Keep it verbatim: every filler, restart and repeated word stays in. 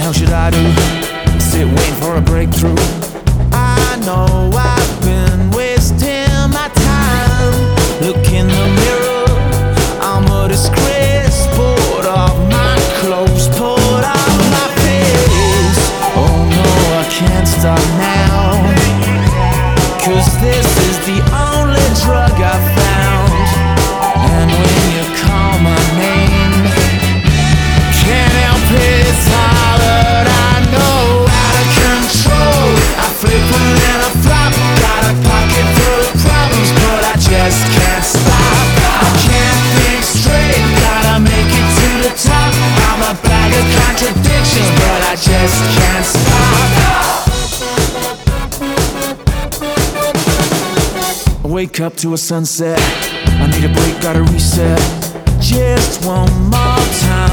hell should I do? Sit waiting for a breakthrough. I know I've been wasting my time. Look in the mirror, I'm a disgrace. Pulled off my clothes, pulled off my face. Oh no, I can't stop now, 'cause this is the only drug I found. And when you call my name, can't help it, it's hollered. I know, out of control. I flip and then I flop. Got a pocket full of problems, but I just can't stop. I can't think straight, gotta make it to the top. I'm a bag of contradictions, but I just can't stop. I wake up to a sunset, I need a break, gotta reset. Just one more time.